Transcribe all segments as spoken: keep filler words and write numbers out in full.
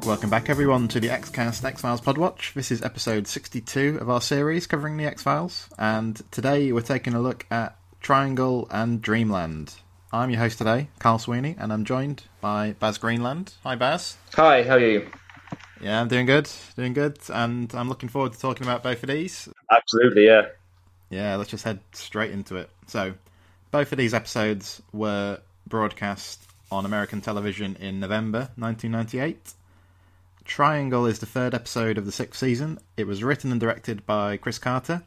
Welcome back everyone to the X-Cast X-Files Podwatch. This is episode sixty-two of our series covering the X-Files, and today we're taking a look at Triangle and Dreamland. I'm your host today, Carl Sweeney, and I'm joined by Baz Greenland. Hi Baz. Hi, how are you? Yeah, I'm doing good, doing good, and I'm looking forward to talking about both of these. Absolutely, yeah. Yeah, let's just head straight into it. So, both of these episodes were broadcast on American television in November nineteen ninety-eight. Triangle is the third episode of the sixth season. It was written and directed by Chris Carter.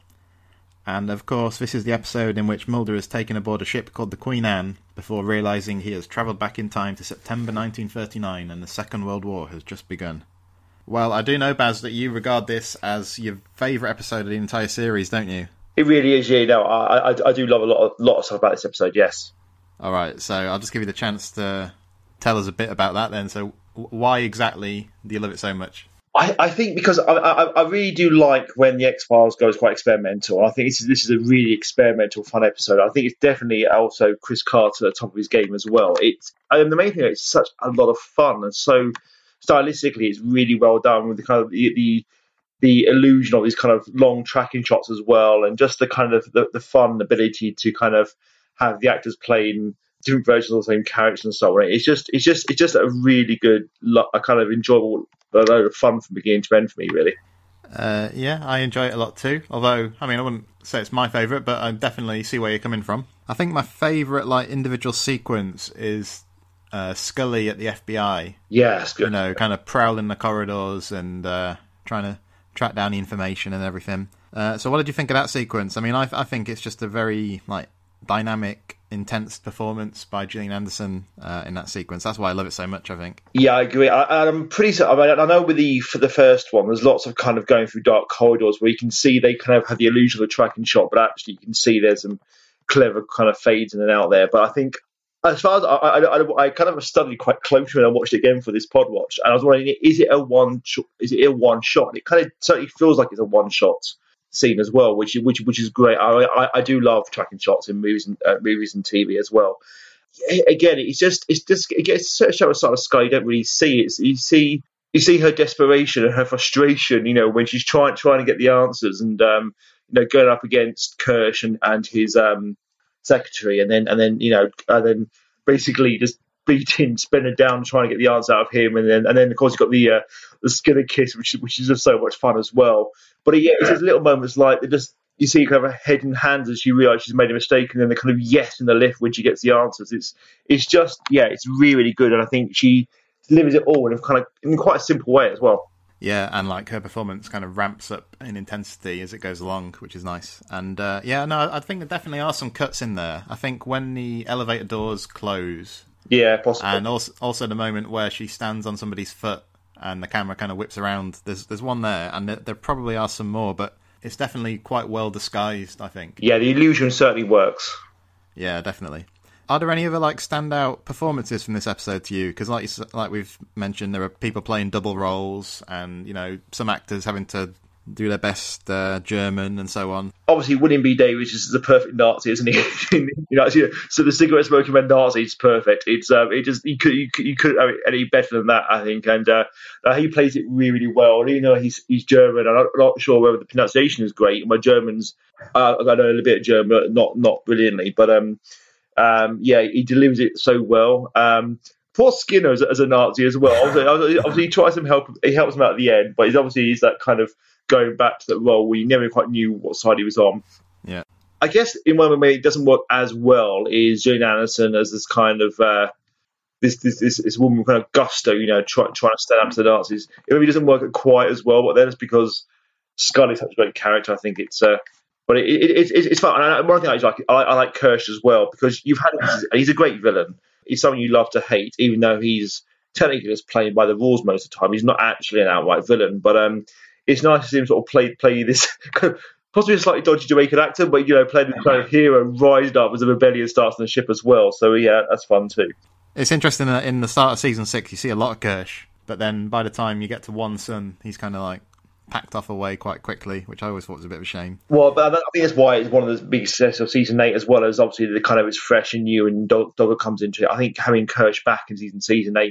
And of course, this is the episode in which Mulder is taken aboard a ship called the Queen Anne before realising he has travelled back in time to September nineteen thirty-nine and the Second World War has just begun. Well, I do know, Baz, that you regard this as your favourite episode of the entire series, don't you? It really is, yeah. No, I, I, I do love a lot of, lot of stuff about this episode, yes. All right, so I'll just give you the chance to tell us a bit about that then. So why exactly do you love it so much? I, I think because I, I, I really do like when the X-Files goes quite experimental. I think this is, this is a really experimental, fun episode. I think it's definitely also Chris Carter at the top of his game as well. It's I mean, the main thing is it's such a lot of fun, and so stylistically it's really well done with the kind of the, the the illusion of these kind of long tracking shots as well, and just the kind of the, the fun ability to kind of have the actors playing different versions of the same characters and so on. It's just, it's just, it's just a really good, a kind of enjoyable, a load of fun from beginning to end for me, really. Uh, yeah, I enjoy it a lot too. Although, I mean, I wouldn't say it's my favourite, but I definitely see where you're coming from. I think my favourite, like, individual sequence is uh, Scully at the F B I. Yeah, that's good. You know, kind of prowling the corridors and uh, trying to track down the information and everything. Uh, so, what did you think of that sequence? I mean, I, I think it's just a very like dynamic, intense performance by Gillian Anderson uh, in that sequence. That's why I love it so much, I think. Yeah, I agree. I, I'm pretty. I mean, I know with the for the first one, there's lots of kind of going through dark corridors where you can see they kind of have the illusion of a tracking shot, but actually you can see there's some clever kind of fades in and out there. But I think, as far as I, I, I, I kind of studied quite closely when I watched it again for this pod watch, and I was wondering, is it a one? Is it a one shot? And it kind of certainly feels like it's a one shot scene as well, which which which is great. I I, I do love tracking shots in movies and uh, movies and T V as well. Again, it's just it's just it gets such a sort of sky you don't really see it. You see you see her desperation and her frustration. You know, when she's trying trying to get the answers and um you know going up against Kirsch and and his um secretary, and then and then you know and then basically just beating Spinner down trying to get the answer out of him, and then and then of course you've got the uh, the Skinner kiss, which which is just so much fun as well. But yeah, it's just little moments like they just you see kind of her head in hands as she realises she's made a mistake, and then the kind of yes in the lift when she gets the answers. It's it's just yeah, it's really really good, and I think she delivers it all in a kind of in quite a simple way as well. Yeah, and like her performance kind of ramps up in intensity as it goes along, which is nice. And uh, yeah, no, I think there definitely are some cuts in there. I think when the elevator doors close. Yeah, possibly. And also, also the moment where she stands on somebody's foot and the camera kind of whips around. There's there's one there, and there, there probably are some more, but it's definitely quite well disguised, I think. Yeah, the illusion certainly works. Yeah, definitely. Are there any other like standout performances from this episode to you? Because like you, like we've mentioned, there are people playing double roles, and you know some actors having to do their best uh, German and so on. Obviously, William B. Davis is the perfect Nazi, isn't he? you know, so the cigarette smoking man Nazi is perfect. It's um, it just you could you could, you could have it any better than that, I think. And uh, uh, he plays it really really well. And even though he's he's German, I'm not, not sure whether the pronunciation is great. My German's uh, I know a little bit of German, but not not brilliantly. But um, um, yeah, he delivers it so well. Um, Poor Skinner as, as a Nazi as well. Obviously, obviously, he tries to help. He helps him out at the end, but he's obviously he's that kind of going back to that role where you never quite knew what side he was on. Yeah, I guess in one way it doesn't work as well is Gillian Anderson as this kind of uh, this, this this this woman with kind of gusto, you know, try, trying to stand up to the Nazis. It maybe doesn't work quite as well, but then it's because Scully's such a great character. I think it's. Uh, But it, it, it, it's fun. And one thing I like, I, I like Kirsch as well because you've had him, he's a great villain. He's someone you love to hate, even though he's technically just playing by the rules most of the time. He's not actually an outright villain, but um, it's nice to see him sort of play play this kind of possibly a slightly dodgy Jamaican actor, but you know, play this kind of hero rising up as the rebellion starts on the ship as well. So yeah, that's fun too. It's interesting that in the start of season six, you see a lot of Kirsch, but then by the time you get to One Son, he's kind of like packed off away quite quickly, which I always thought was a bit of a shame. Well, but I think that's why it's one of the big success of season eight, as well as obviously the kind of it's fresh and new, and Dogger comes into it. I think having Kirsch back in season season eight make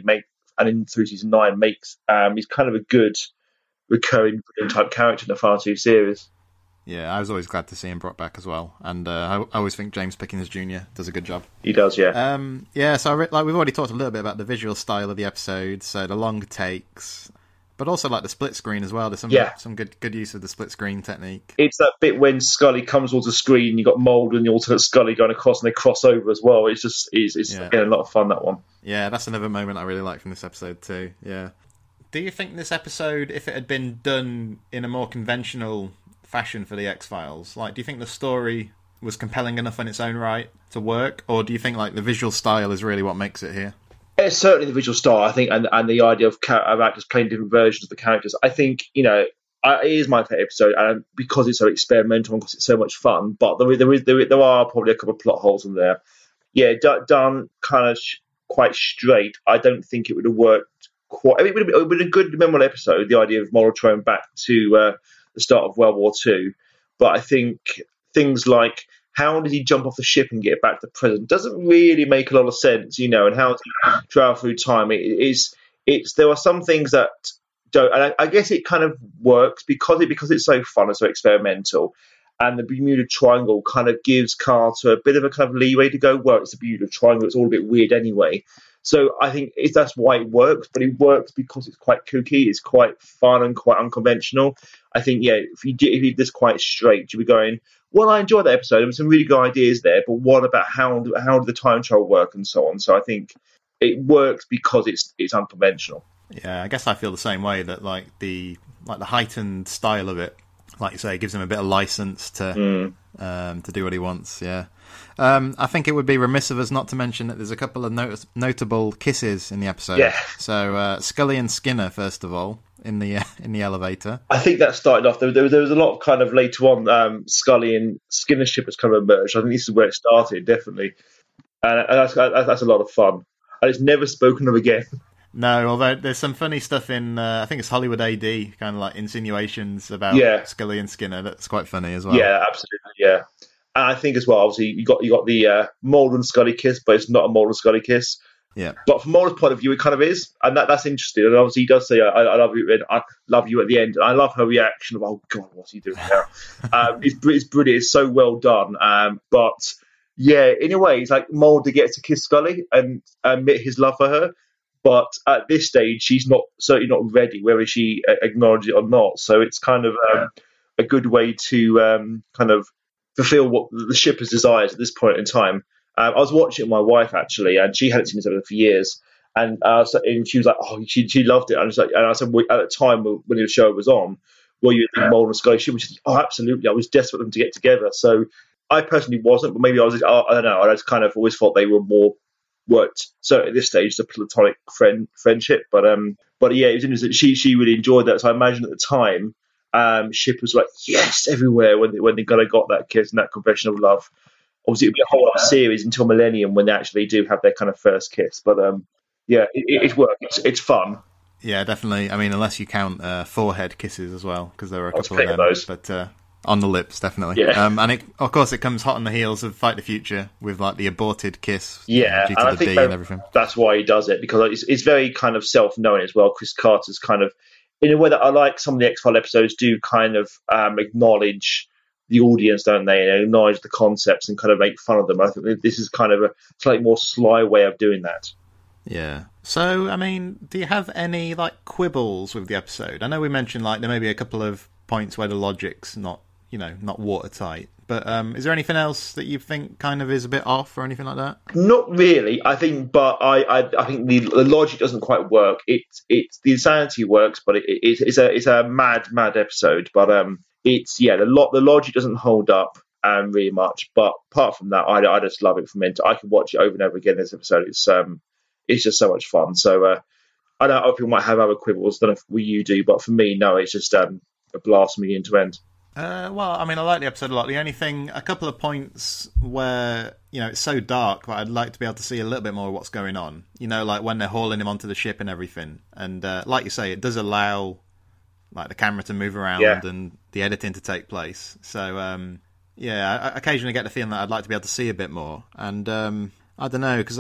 and in through season nine makes um, he's kind of a good recurring type character in the Far Two series. Yeah, I was always glad to see him brought back as well, and uh, I, I always think James Pickens Junior does a good job. He does, yeah. Um, yeah, so I re- like we've already talked a little bit about the visual style of the episode, so the long takes, but also like the split screen as well. There's some Yeah. some good good use of the split screen technique. It's that bit when Scully comes towards the screen, you got Mulder and the alternate Scully going across, and they cross over as well. It's just it's, it's Yeah. again, a lot of fun, that one. Yeah, that's another moment I really like from this episode too. Yeah. Do you think this episode, if it had been done in a more conventional fashion for the X-Files, like, do you think the story was compelling enough in its own right to work, or do you think like the visual style is really what makes it here? It's certainly the visual style, I think, and and the idea of, of actors playing different versions of the characters. I think, you know, I, it is my favourite episode, and because it's so experimental and because it's so much fun. But there, there is there, there are probably a couple of plot holes in there. Yeah, done, done kind of sh- quite straight. I don't think it would have worked quite. I mean, it would have been, it would have been a good, memorable episode. The idea of Mulder going back to uh, the start of World War Two, but I think things like how did he jump off the ship and get back to the present doesn't really make a lot of sense, you know, and how to travel through time. It is, it's there are some things that don't, and I, I guess it kind of works because it because it's so fun and so experimental, and the Bermuda Triangle kind of gives Carter a bit of a kind of leeway to go, well, it's the Bermuda Triangle, it's all a bit weird anyway. So I think it's, that's why it works, but it works because it's quite kooky, it's quite fun and quite unconventional. I think, yeah, if you did, if you did this quite straight, you'd be going, well, I enjoyed that episode. There were some really good ideas there, but what about how how did the time travel work and so on? So I think it works because it's it's unconventional. Yeah, I guess I feel the same way, that like the like the heightened style of it, like you say, gives him a bit of license to Mm. um, to do what he wants. Yeah, um, I think it would be remiss of us not to mention that there's a couple of not- notable kisses in the episode. Yeah. So uh, Scully and Skinner, first of all, in the uh, in the elevator. I think that started off. There, there, was- there was a lot of kind of later on. Um, Scully and Skinner ship has kind of emerged. I think this is where it started, definitely, and, and that's, that's a lot of fun. And it's never spoken of again. No, although there's some funny stuff in, uh, I think it's Hollywood A D, kind of like insinuations about Yeah. Scully and Skinner. That's quite funny as well. Yeah, absolutely. Yeah, and I think as well, obviously, you got you got the uh, Mulder and Scully kiss, but it's not a Mulder and Scully kiss. Yeah. But from Mulder's point of view, it kind of is, and that, that's interesting. And obviously, he does say, "I, I love you," and "I love you" at the end. And I love her reaction of, "Oh God, what's he doing now?" um, it's, br- it's brilliant. It's so well done. Um, but yeah, in a way, it's like Mulder gets to kiss Scully and admit his love for her. But at this stage, she's not certainly not ready, whether she uh, acknowledges it or not. So it's kind of um, a good way to um, kind of fulfill what the shipper's desires at this point in time. Um, I was watching it with my wife actually, and she hadn't seen this episode for years, and, uh, so, and she was like, "Oh, she she loved it." And I was like, and I said, well, at the time when the show was on, were you think Mulder and Scully? She was just, "Oh, absolutely." I was desperate for them to get together. So I personally wasn't, but maybe I was. I, I don't know. I just kind of always thought they were more worked. So at this stage, it's a platonic friend friendship. But um, but yeah, it was interesting. She she really enjoyed that. So I imagine at the time, um, Ship was like yes everywhere when they, when they kind of got that kiss and that confession of love. Obviously, it'll be a whole other series until Millennium when they actually do have their kind of first kiss. But um, yeah, it, it, it's work. It's it's fun. Yeah, definitely. I mean, unless you count uh, forehead kisses as well, because there were a I'll couple of take them. those. But uh, on the lips, definitely. Yeah. Um, and it, of course, it comes hot on the heels of Fight the Future with like the aborted kiss. Yeah, due and to I the think D that- and everything. that's why he does it, because it's, it's very kind of self-knowing as well. Chris Carter's kind of, in a way that I like some of the X-Files episodes do kind of um, acknowledge the audience, don't they, and acknowledge the concepts and kind of make fun of them. I think that this is kind of a slightly more sly way of doing that. Yeah. So, I mean, do you have any like quibbles with the episode? I know we mentioned like there may be a couple of points where the logic's not, you know, not watertight. But um, is there anything else that you think kind of is a bit off or anything like that? Not really, I think, but I, I, I think the, the logic doesn't quite work. It's it's the insanity works, but it, it, it's a it's a mad mad episode. But um, it's yeah, the lot the logic doesn't hold up um really much. But apart from that, I, I just love it from end to. I can watch it over and over again. This episode, it's um, it's just so much fun. So uh, I know other people might have other quibbles. I don't know if you do, but for me, no, it's just um a blast from beginning to end. Uh, well, I mean, I like the episode a lot. The only thing, a couple of points where, you know, it's so dark, but I'd like to be able to see a little bit more of what's going on. You know, like when they're hauling him onto the ship and everything. And uh, like you say, it does allow like the camera to move around Yeah. and the editing to take place. So, um, yeah, I, I occasionally get the feeling that I'd like to be able to see a bit more. And um, I don't know, because like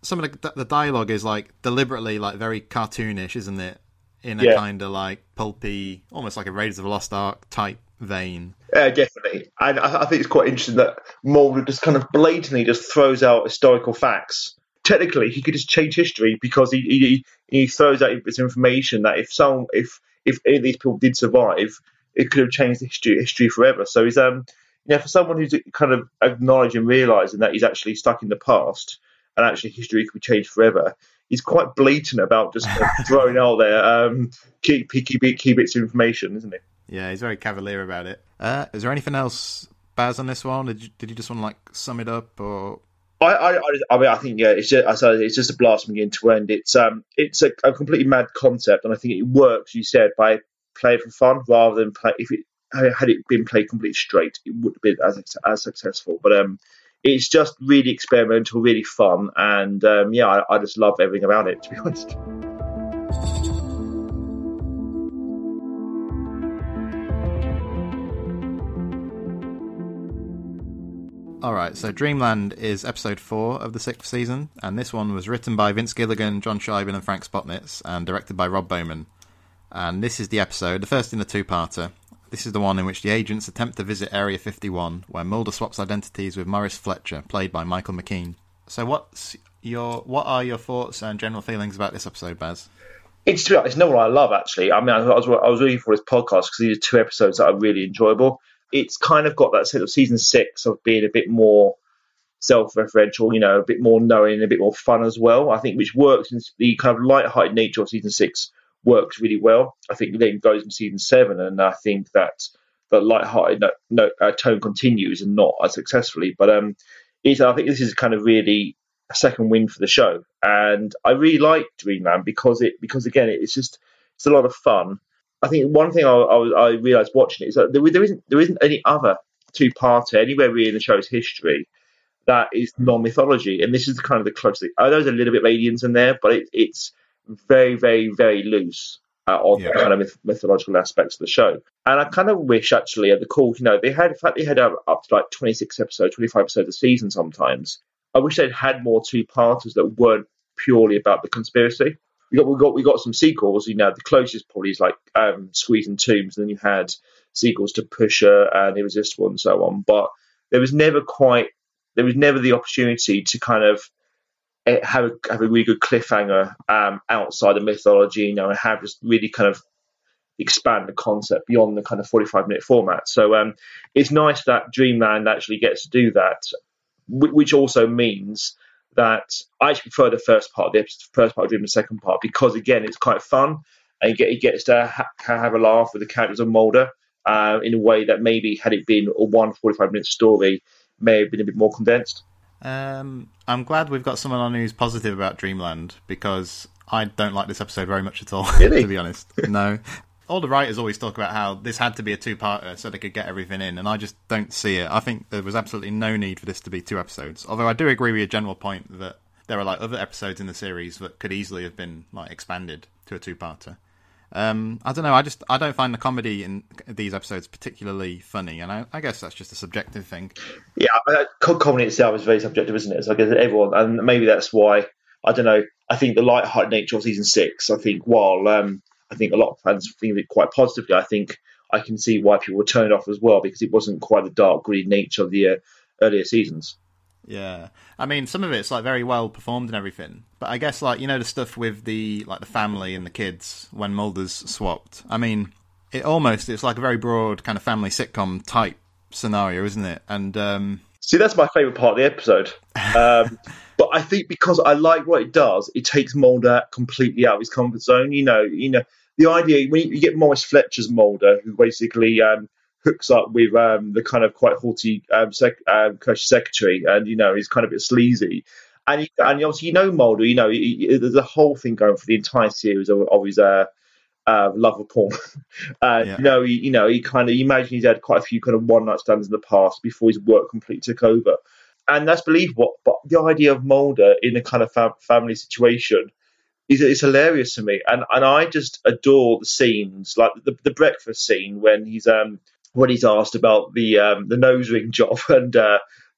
some of the, the dialogue is like deliberately like very cartoonish, isn't it? In a Yeah. kind of like pulpy, almost like a Raiders of the Lost Ark type vein. Uh, definitely. And I, I think it's quite interesting that Mulder just kind of blatantly just throws out historical facts. Technically, he could just change history because he he, he throws out this information that if some if if any of these people did survive, it could have changed the history history forever. So he's um you know for someone who's kind of acknowledging and realizing that he's actually stuck in the past and actually history could be changed forever, he's quite blatant about just kind of throwing out there um key key key, key bits of information, isn't he? Yeah, he's very cavalier about it. Uh, is there anything else, Baz, on this one? Did you, did you just want to like sum it up, or? I, I, I mean, I think yeah, it's just, I said, it's just a blast from beginning to end. It's um, it's a, a completely mad concept, and I think it works. You said by playing for fun rather than play. If it had it been played completely straight, it would have been as as successful. But um, it's just really experimental, really fun, and um, yeah, I, I just love everything about it. To be honest. Alright, so Dreamland is episode four of the sixth season, and this one was written by Vince Gilligan, John Scheiben and Frank Spotnitz, and directed by Rob Bowman. And this is the episode, the first in the two-parter. This is the one in which the agents attempt to visit Area fifty-one, where Mulder swaps identities with Morris Fletcher, played by Michael McKean. So what's your, what are your thoughts and general feelings about this episode, Baz? It's, it's not what I love, actually. I mean, I was, I was reading for this podcast because these are two episodes that are really enjoyable. It's kind of got that sense of season six of being a bit more self-referential, you know, a bit more knowing, a bit more fun as well. I think which works in the kind of light-hearted nature of season six works really well. I think then goes in season seven, and I think that the light-hearted no, no, uh, tone continues and not as successfully. But um, it's, I think this is kind of really a second win for the show, and I really like Dreamland because it because again it's just it's a lot of fun. I think one thing I, I, I realised watching it is that there, there isn't there isn't any other two-parter anywhere really in the show's history that is non-mythology, and this is kind of the closest. I know there's a little bit of aliens in there, but it, it's very, very, very loose uh, on yeah. the kind of myth- mythological aspects of the show. And I kind of wish actually at the call, you know, they had in fact they had up, up to like twenty-six episodes, twenty-five episodes a season sometimes. I wish they'd had more two-parters that weren't purely about the conspiracy. We got we got we got some sequels. You know, the closest probably is like um, Squeeze and Tombs, and then you had sequels to Pusher and Irresistible and so on. But there was never quite there was never the opportunity to kind of have a, have a really good cliffhanger um, outside of mythology, you know, and have just really kind of expand the concept beyond the kind of forty-five minute format. So um, it's nice that Dreamland actually gets to do that, which also means that I actually prefer the first part of the episode, first part of Dream, the second part, because again, it's quite fun and you get, it gets to ha- have a laugh with the characters of Mulder uh, in a way that maybe had it been a one forty-five minute story, may have been a bit more condensed. Um, I'm glad we've got someone on who's positive about Dreamland, because I don't like this episode very much at all, really? To be honest. No. All the writers always talk about how this had to be a two-parter so they could get everything in, and I just don't see it. I think there was absolutely no need for this to be two episodes. Although I do agree with your general point that there are like other episodes in the series that could easily have been like expanded to a two-parter. Um, I don't know. I just I don't find the comedy in these episodes particularly funny, and I, I guess that's just a subjective thing. Yeah, uh, comedy itself is very subjective, isn't it? So I guess everyone, and maybe that's why I don't know. I think the light-hearted nature of season six. I think while um, I think a lot of fans think of it quite positively, I think I can see why people were turned off as well, because it wasn't quite the dark, gritty nature of the uh, earlier seasons. Yeah, I mean, some of it's like very well performed and everything, but I guess like you know the stuff with the like the family and the kids when Mulder's swapped. I mean, it almost it's like a very broad kind of family sitcom type scenario, isn't it? And um... see, that's my favourite part of the episode. Um, but I think because I like what it does, it takes Mulder completely out of his comfort zone. You know, you know the idea when you get Morris Fletcher's Mulder, who basically. Um, hooks up with um, the kind of quite haughty um, sec- um, secretary, and you know he's kind of a bit sleazy, and he, and obviously you know Mulder, you know he, he, there's a whole thing going for the entire series of, of his uh, uh, love of porn. uh, yeah. You know, he, you know he kind of you imagine he's had quite a few kind of one night stands in the past before his work completely took over, and that's believable. But the idea of Mulder in a kind of fam- family situation. It's hilarious to me, and and I just adore the scenes, like the the breakfast scene when he's um when he's asked about the um the nose ring job, and uh,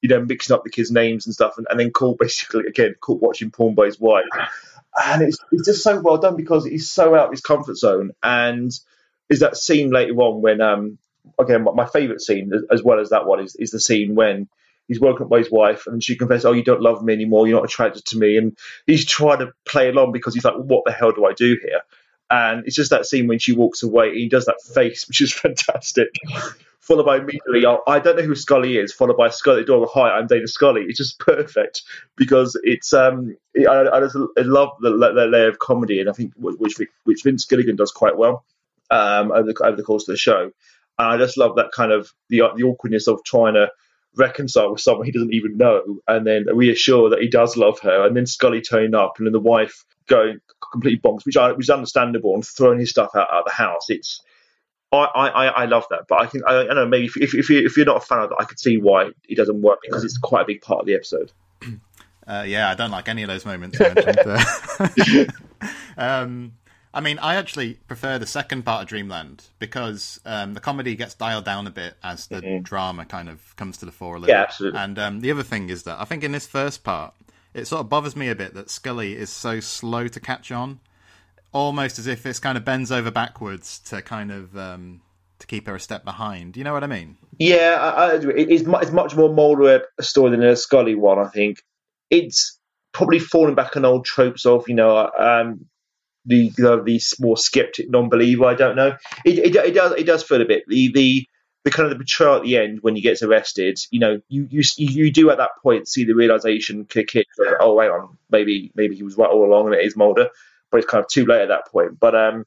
you know, mixing up the kids' names and stuff, and, and then caught basically again caught watching porn by his wife. And it's it's just so well done because he's so out of his comfort zone. And is that scene later on when um again my, my favourite scene as well as that one is is the scene when he's woken up by his wife and she confesses, "Oh, you don't love me anymore. You're not attracted to me." And he's trying to play along because he's like, well, "What the hell do I do here?" And it's just that scene when she walks away, and he does that face, which is fantastic. Followed by immediately, oh, I don't know who Scully is. Followed by Scully at the door, "Hi, I'm Dana Scully." It's just perfect because it's um, I, I just I love the, the layer of comedy, and I think which which Vince Gilligan does quite well um, over the over the course of the show. And I just love that kind of the the awkwardness of trying to reconcile with someone he doesn't even know, and then reassure that he does love her, and then Scully turning up, and then the wife going completely bonkers, which, I, which is understandable, and throwing his stuff out, out of the house. It's I, I, I love that, but I can I, I don't know, maybe if, if, you, if you're not a fan of that, I could see why it doesn't work because it's quite a big part of the episode. Uh, yeah, I don't like any of those moments you mentioned. um, I mean, I actually prefer the second part of Dreamland because um, the comedy gets dialed down a bit as the mm-hmm. drama kind of comes to the fore a little. Yeah, absolutely. And um, the other thing is that I think in this first part, it sort of bothers me a bit that Scully is so slow to catch on, almost as if it's kind of bends over backwards to kind of um, to keep her a step behind. You know what I mean? Yeah, I, I agree. It's, it's much more Mulder a story than a Scully one, I think. It's probably falling back on old tropes of, you know, um, the you know, the more skeptic non-believer. I don't know. It, it, it does it does feel a bit the the the kind of the betrayal at the end when he gets arrested. You know, you you you do at that point see the realization kick in. Oh, hang on, maybe maybe he was right all along, and it is Mulder. But it's kind of too late at that point. But um,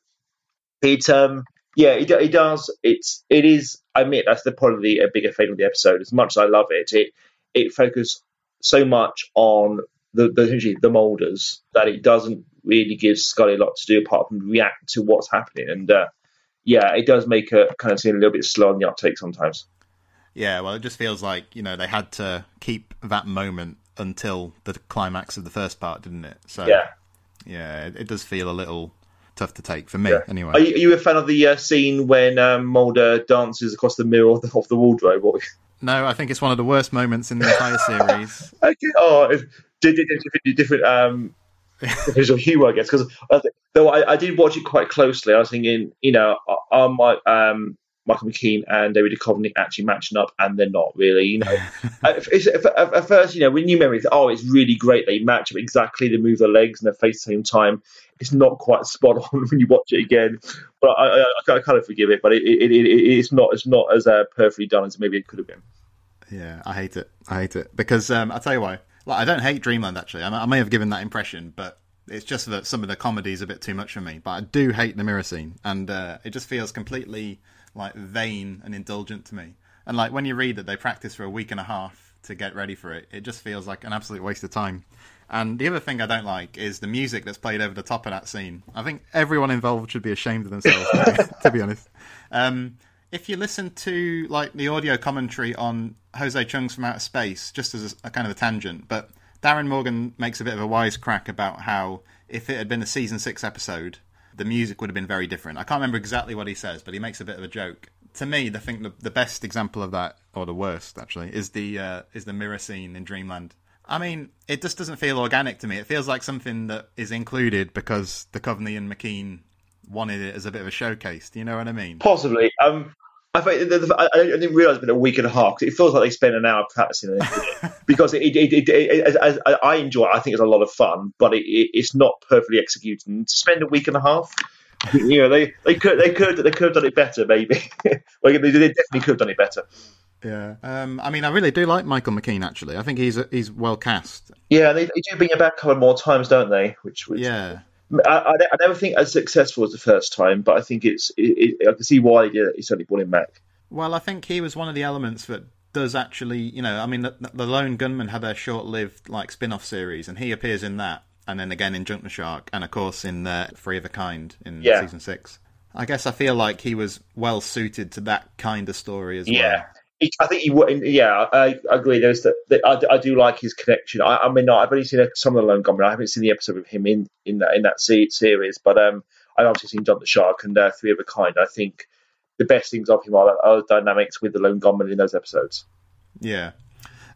it um, yeah, it, it does. It's it is. I admit that's the probably a bigger failing of the episode. As much as I love it, it it focuses so much on the the, the Mulders that it doesn't really give Scully a lot to do apart from react to what's happening. And uh, yeah, it does make her kind of seem a little bit slow on the uptake sometimes. Yeah, well, it just feels like, you know, they had to keep that moment until the climax of the first part, didn't it? So yeah. Yeah, it, it does feel a little tough to take for me, yeah. anyway. Are you, are you a fan of the uh, scene when um, Mulder dances across the mirror of the, of the wardrobe? Or... No, I think it's one of the worst moments in the entire series. Okay. Oh, it's different, different um, visual humour, I guess. Because though I, I did watch it quite closely, I was thinking, you know, are my um. Michael McKean and David Duchovny actually matching up, and they're not really. You know, at, at, at first, you know, when you memory, oh, it's really great they match up exactly. They move their legs and their face at the same time. It's not quite spot on when you watch it again, but I, I, I kind of forgive it. But it, it, it, it's not it's not as uh, perfectly done as maybe it could have been. Yeah, I hate it. I hate it because um, I'll tell you why. Like, I don't hate Dreamland actually. I, I may have given that impression, but it's just that some of the comedy is a bit too much for me. But I do hate the mirror scene, and uh, it just feels completely like vain and indulgent to me. And like when you read that they practice for a week and a half to get ready for it, it just feels like an absolute waste of time. And the other thing I don't like is the music that's played over the top of that scene. I think everyone involved should be ashamed of themselves, to be honest. Um, if you listen to like the audio commentary on Jose Chung's From Outer Space, just as a, a kind of a tangent, but Darren Morgan makes a bit of a wisecrack about how if it had been a season six episode, the music would have been very different. I can't remember exactly what he says, but he makes a bit of a joke. To me, I think the, the best example of that, or the worst actually, is the uh, is the mirror scene in Dreamland. I mean, it just doesn't feel organic to me. It feels like something that is included because Duchovny and McKean wanted it as a bit of a showcase. Do you know what I mean? Possibly. Um, I, think, I, I didn't realise it's been a week and a half because it feels like they spent an hour practicing it because it, it, it, it, it, as I enjoy it. I think it's a lot of fun, but it, it, it's not perfectly executed. And to spend a week and a half, you know, they, they could they could they could have done it better, maybe. Well, they definitely could have done it better. Yeah, um, I mean, I really do like Michael McKean. Actually, I think he's he's well cast. Yeah, they, they do bring it back a couple more times, don't they? Which, which yeah. I, I, I never think as successful as the first time, but I think it's. It, it, I can see why he did it. He certainly brought him back. Well, I think he was one of the elements that does actually, you know, I mean, the, the Lone Gunman had a short-lived like spin-off series, and he appears in that, and then again in Junk the Shark, and of course in uh, Three of a Kind in yeah. season six. I guess I feel like he was well suited to that kind of story as yeah. well. I think he would. Yeah, I, I agree. There's that. I, I do like his connection. I, I mean, I've only seen some of the Lone Gunman. I haven't seen the episode with him in in that in that series, but um, I've obviously seen Jump the Shark and uh, Three of a Kind. I think the best things of him are, are the dynamics with the Lone Gunman in those episodes. Yeah.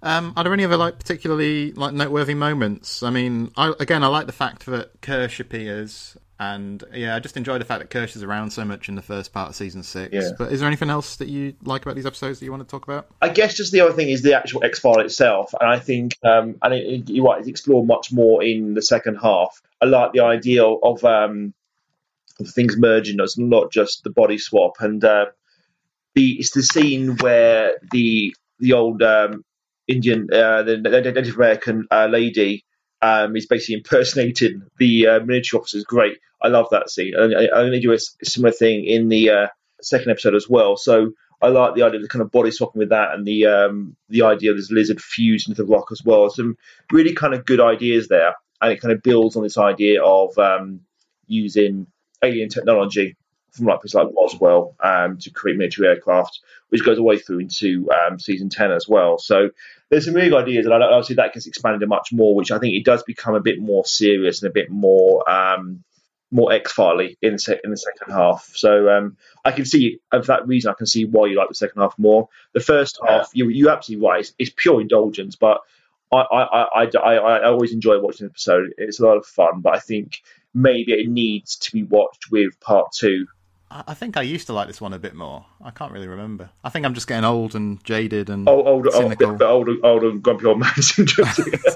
Um, are there any other like particularly like noteworthy moments? I mean, I, again, I like the fact that Kirsch appears, and yeah, I just enjoy the fact that Kirsch is around so much in the first part of season six. Yeah. But is there anything else that you like about these episodes that you want to talk about? I guess just the other thing is the actual X-File itself, and I think, um, and it, it, you're right, it's explored much more in the second half. I like the idea of, um, of things merging us, not just the body swap, and uh, the it's the scene where the the old um, Indian, uh, the, the Native American uh, lady um, is basically impersonating the uh, military officers. Great, I love that scene, and I, I only do a similar thing in the uh, second episode as well. So I like the idea of the kind of body swapping with that, and the um, the idea of this lizard fused into the rock as well. Some really kind of good ideas there, and it kind of builds on this idea of um, using alien technology from like places like Roswell um, to create military aircraft, which goes all the way through into um, season ten as well. So there's some really good ideas, and I obviously that gets expanded much more, which I think it does become a bit more serious and a bit more um, more X-Filey in the, se- in the second half. So um, I can see, and for that reason, I can see why you like the second half more. The first half, you, you're absolutely right, it's, it's pure indulgence, but I, I, I, I, I always enjoy watching the episode. It's a lot of fun, but I think maybe it needs to be watched with part two. I think I used to like this one a bit more. I can't really remember. I think I'm just getting old and jaded and old, old, cynical. Old, old, old, old and grumpy old man syndrome.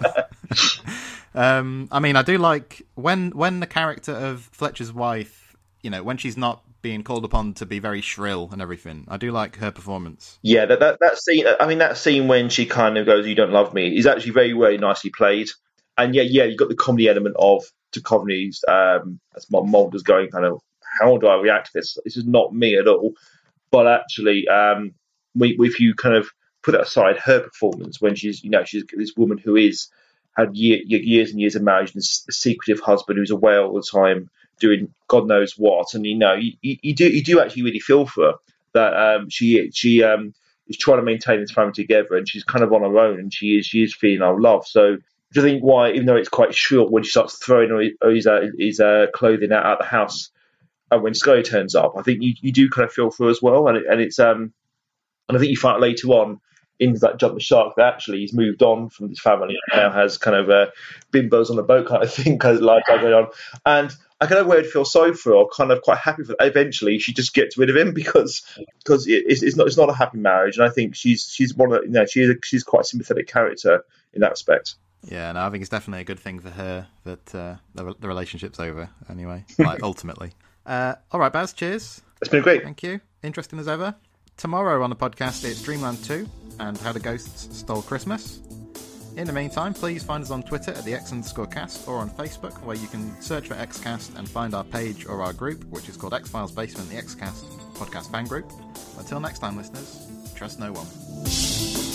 um, I mean, I do like when when the character of Fletcher's wife, you know, when she's not being called upon to be very shrill and everything. I do like her performance. Yeah, that that, that scene. I mean, that scene when she kind of goes, "You don't love me," is actually very, very nicely played. And yeah, yeah, you've got the comedy element of Duchovny's um, as Mulder's going kind of, how do I react to this? This is not me at all. But actually, um, we, if you kind of put that aside, her performance when she's, you know, she's this woman who is had year, years and years of marriage and a secretive husband who's away all the time doing God knows what, and you know, you, you do you do actually really feel for her that um, she she um, is trying to maintain this family together, and she's kind of on her own, and she is she is feeling our love. So I think why, even though it's quite short, when she starts throwing his uh, his uh, clothing out of the house. And when Scully turns up, I think you, you do kind of feel for her as well, and it, and it's um and I think you find later on in that Jump the Shark that actually he's moved on from his family and now has kind of uh, bimbos on the boat kind of thing, kind of like going on. And I kind of weird feel sorry for her, or kind of quite happy for her. Eventually she just gets rid of him because because it, it's, it's not it's not a happy marriage, and I think she's she's one of the, you know she is a, she's quite a sympathetic character in that respect. Yeah, no, I think it's definitely a good thing for her that uh, the, the relationship's over anyway, like ultimately. Uh, all right, Baz, cheers. It's been great. Thank you. Interesting as ever. Tomorrow on the podcast, it's Dreamland two and How the Ghosts Stole Christmas. In the meantime, please find us on Twitter at the X underscore cast or on Facebook, where you can search for Xcast and find our page or our group, which is called X-Files Basement, the Xcast podcast fan group. Until next time, listeners, trust no one.